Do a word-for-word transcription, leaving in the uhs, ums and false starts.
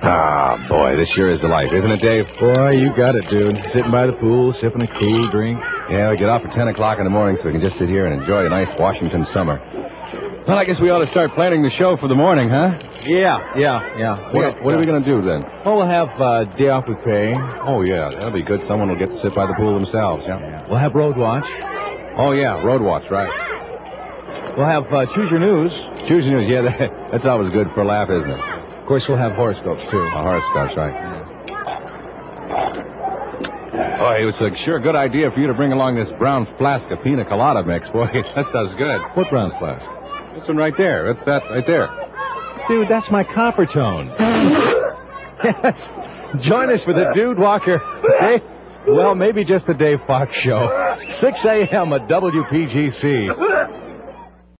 Ah, boy, this sure is the life, isn't it, Dave? Boy, you got it, dude. Sitting by the pool, sipping a cool drink. Yeah, we get off at ten o'clock in the morning so we can just sit here and enjoy a nice Washington summer. Well, I guess we ought to start planning the show for the morning, huh? Yeah, yeah, yeah. What, what are we going to do then? Well, we'll have uh, day off with pay. Oh, yeah, that'll be good. Someone will get to sit by the pool themselves, yeah. yeah. We'll have Road Watch. Oh, yeah, Road Watch, right. We'll have uh, Choose Your News. Choose Your News, yeah, that, that's always good for a laugh, isn't it? Of course, we'll have horoscopes, too. A horoscopes, right. Yeah. Boy, it was a sure good idea for you to bring along this brown flask of pina colada mix, boy. That stuff's good. What brown flask? This one right there. That's that right there. Dude, that's my copper tone. Yes. Join us for the Dude Walker. Dave, well, maybe just the Dave Fox Show. six a.m. at W P G C.